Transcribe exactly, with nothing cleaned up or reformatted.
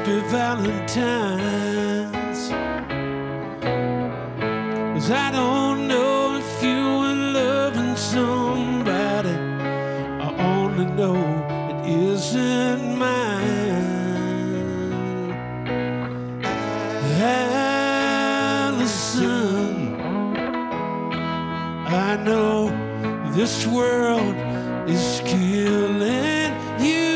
Happy Valentine's. 'Cause I don't know if you were loving somebody. I only know it isn't mine. Allison, I know this world is killing